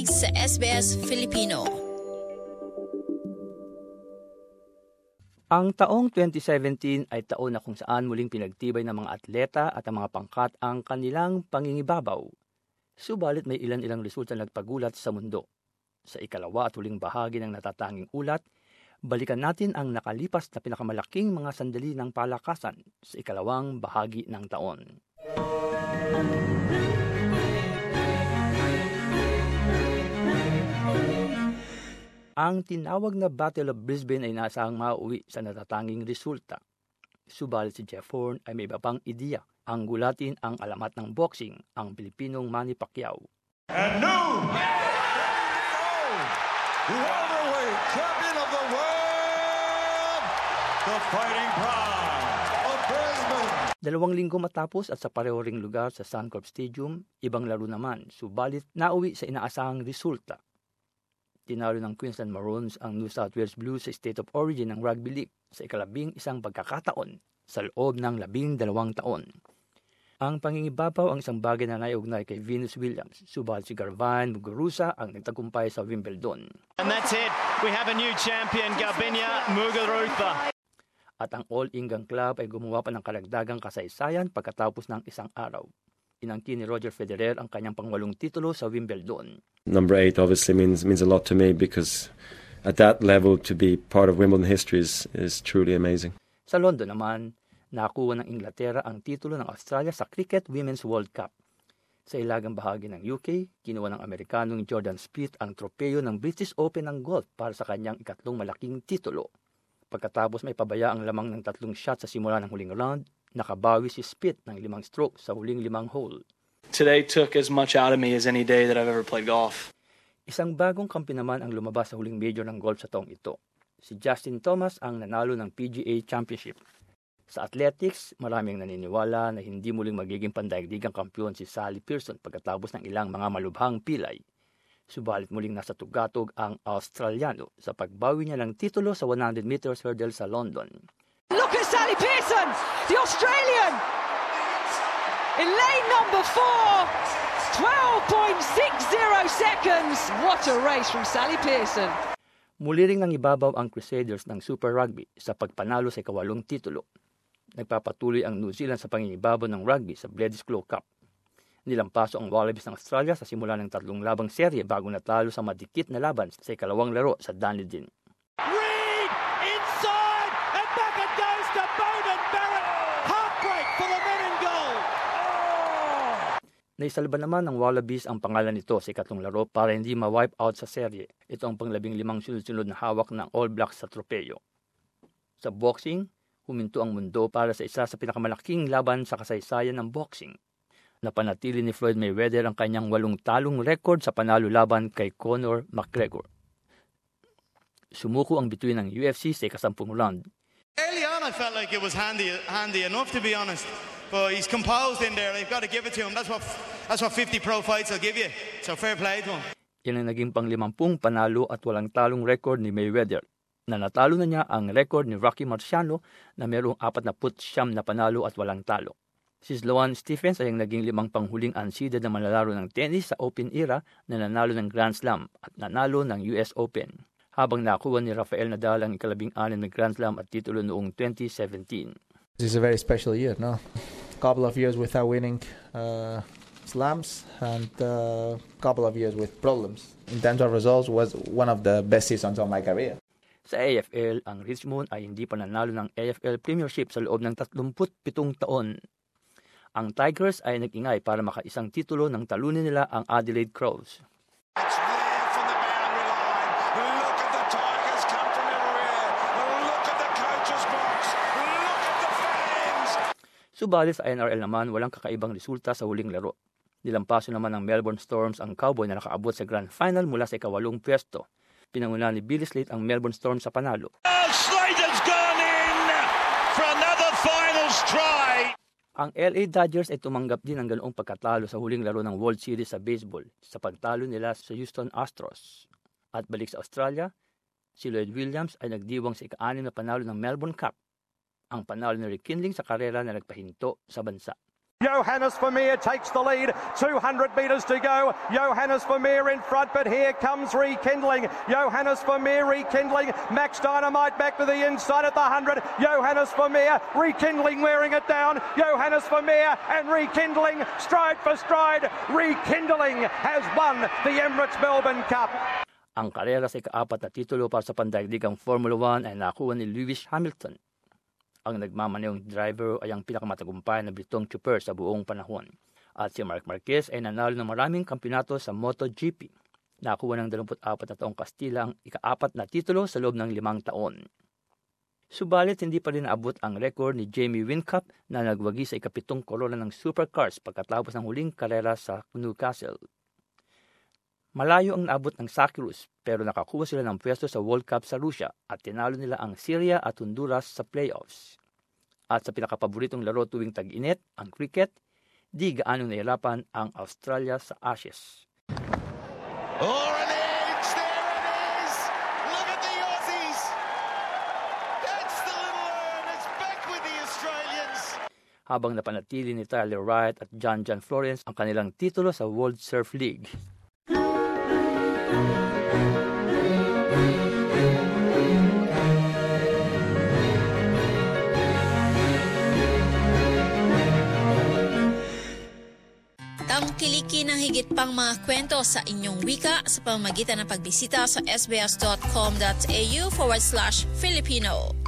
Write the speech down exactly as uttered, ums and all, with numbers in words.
pakikinig sa S B S Filipino. Ang taong twenty seventeen ay taon na kung saan muling pinagtibay ng mga atleta at ang mga pangkat ang kanilang pangingibabaw. Subalit may ilan-ilang resulta nagpagulat sa mundo. Sa ikalawa at huling bahagi ng natatanging ulat, balikan natin ang nakalipas na pinakamalaking mga sandali ng palakasan sa ikalawang bahagi ng taon. Ang tinawag na Battle of Brisbane ay nasahang mauwi sa natatanging resulta. Subalit si Jeff Horn ay may iba pang ideya. Ang gulatin ang alamat ng boxing, ang Pilipinong Manny Pacquiao. And new welterweight champion of the world, the Fighting Pride of Brisbane. Dalawang linggo matapos at sa pareho ring lugar sa Suncorp Stadium, ibang laro naman, subalit nauwi sa inaasahang resulta. Tinalo ng Queensland Maroons ang New South Wales Blues sa State of Origin ng Rugby League sa ikalabing isang pagkakataon sa loob ng labing dalawang taon. Ang pangingibabaw ang isang bagay na naiugnay kay Venus Williams, subalit si Garvin Muguruza ang nagtagumpay sa Wimbledon. And that's it. We have a new champion, Garbiñe Muguruza. At ang All England Club ay gumawa pa ng karagdagang kasaysayan pagkatapos ng isang araw. Inangkin ni Roger Federer ang kanyang pangwalong titulo sa Wimbledon. Number eight obviously means means a lot to me because at that level to be part of Wimbledon history is, is truly amazing. Sa London naman, nakuha ng Inglaterra ang titulo ng Australia sa Cricket Women's World Cup. Sa ilagang bahagi ng U K, kinuha ng Amerikanong Jordan Spieth ang tropeyo ng British Open ng golf para sa kanyang ikatlong malaking titulo. Pagkatapos may pabaya ang lamang ng tatlong shot sa simula ng huling round, nakabawi si Spieth ng limang stroke sa huling limang hole. Today took as much out of me as any day that I've ever played golf. Isang bagong kampi naman ang lumabas sa huling major ng golf sa taong ito. Si Justin Thomas ang nanalo ng P G A Championship. Sa athletics, maraming naniniwala na hindi muling magiging pandaigdigang kampiyon si Sally Pearson pagkatapos ng ilang mga malubhang pilay. Subalit muling nasa tugatog ang Australiano sa pagbawi niya ng titulo sa one hundred meters hurdle sa London. Look at Sally Pearson, the Australian! In lane number four, twelve point six zero seconds. What a race from Sally Pearson. Muli ring nangibabaw ang Crusaders ng Super Rugby sa pagpanalo sa ikawalong titulo. Nagpapatuloy ang New Zealand sa pangingibabaw ng rugby sa Bledisloe Cup. Nilampaso ang Wallabies ng Australia sa simula ng tatlong labang serye bago natalo sa madikit na laban sa ikalawang laro sa Dunedin. Reed inside and back it goes to Bowden Barrett. Heartbreak for the men in goal. Naisalba naman ng Wallabies ang pangalan nito sa ikatlong laro para hindi ma-wipe out sa serye. Ito ang panglabing limang sunod-sunod na hawak ng All Blacks sa tropeyo. Sa boxing, huminto ang mundo para sa isa sa pinakamalaking laban sa kasaysayan ng boxing. Napanatili ni Floyd Mayweather ang kanyang walong talong record sa panalo laban kay Conor McGregor. Sumuko ang bituin ng U F C sa ikasampung round. Early on I felt like it was handy handy enough to be honest. But he's composed in there. They've got to give it to him. That's what that's what fifty pro fights will give you. So fair play to him. Yan ang naging panglimampung panalo at walang talong record ni Mayweather. Na natalo na niya ang record ni Rocky Marciano na mayroong apat na put siyam na panalo at walang talo. Si Sloane Stephens ay ang naging limang panghuling unseeded na manlalaro ng tennis sa Open era na nanalo ng Grand Slam at nanalo ng U S Open. Habang nakuha ni Rafael Nadal ang ikalabing anim na Grand Slam at titulo noong twenty seventeen. This is a very special year, no? Couple of years without winning uh, slams and a uh, couple of years with problems. In terms of results, was one of the best seasons of my career. Sa A F L, ang Richmond ay hindi pa nanalo ng A F L Premiership sa loob ng tatlumput pitong taon. Ang Tigers ay nag-ingay para makaisang titulo nang talunin nila ang Adelaide Crows. It's there from the boundary line. Look at the Tigers come from everywhere. Look at the coach's box. Look at the fans. Subalit sa N R L naman, walang kakaibang resulta sa huling laro. Nilampaso naman ng Melbourne Storms ang Cowboy na nakaabot sa Grand Final mula sa ikawalong pwesto. Pinangunahan ni Billy Slate ang Melbourne Storm sa panalo. Oh, Slater's gone in for another finals try. Ang L A Dodgers ay tumanggap din ng ganoong pagkatalo sa huling laro ng World Series sa baseball sa pagtalo nila sa Houston Astros. At balik sa Australia, si Lloyd Williams ay nagdiwang sa ika-anim na panalo ng Melbourne Cup, ang panalo ni Rick Kindling sa karera na nagpahinto sa bansa. Johannes Vermeer takes the lead, two hundred metres to go. Johannes Vermeer in front, but here comes Rekindling. Johannes Vermeer rekindling. Max Dynamite back to the inside at the one hundred. Johannes Vermeer, Rekindling wearing it down. Johannes Vermeer and Rekindling stride for stride. Rekindling has won the Emirates Melbourne Cup. Ang karera sa ikaapat na titulo para sa pandaigdigang Formula one ay nakuha ni Lewis Hamilton. Ang nagmamanayong driver ay ang pinakamatagumpay na Britong chopper sa buong panahon. At si Marc Marquez ay nanalo ng maraming kampyonato sa MotoGP. Nakuha ng dalawampu't apat na taong Kastila ang ikaapat na titulo sa loob ng limang taon. Subalit hindi pa rin naabot ang record ni Jamie Whincup na nagwagi sa ikapitong korona ng supercars pagkatapos ng huling karera sa Newcastle. Malayo ang naabot ng Sakirus pero nakakuha sila ng pwesto sa World Cup sa Russia at tinalo nila ang Syria at Honduras sa playoffs. At sa pinakapaboritong laro tuwing tag-init, ang cricket, di gaanong nahirapan ang Australia sa Ashes. Oh, an edge! There it is! Look at the Aussies! That's the little urn! It's back with the Australians! Habang napanatili ni Tyler Wright at John John Florence ang kanilang titulo sa World Surf League. Tangkilikin ang higit pang mga kwento sa inyong wika sa pamamagitan ng pagbisita sa sbs.com.au forward slash Filipino.